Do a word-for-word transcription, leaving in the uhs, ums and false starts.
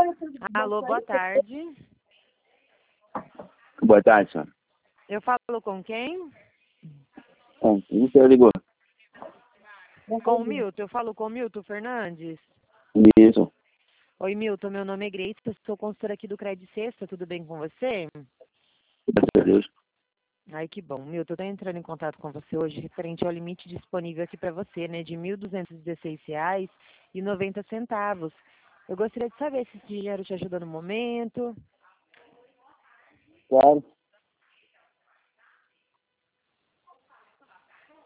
Alô, boa tarde. Boa tarde, senhora. Eu falo com quem? Com quem o senhor ligou? Com o Milton. Eu falo com o Milton Fernandes. Isso. Oi, Milton. Meu nome é Grace. Eu sou consultora aqui do Credit Sexta. Tudo bem com você? Graças a Deus. Ai, que bom. Milton, eu tô entrando em contato com você hoje referente ao limite disponível aqui para você, né? De mil duzentos e dezesseis reais e noventa centavos. Eu gostaria de saber se esse dinheiro te ajuda no momento. Claro.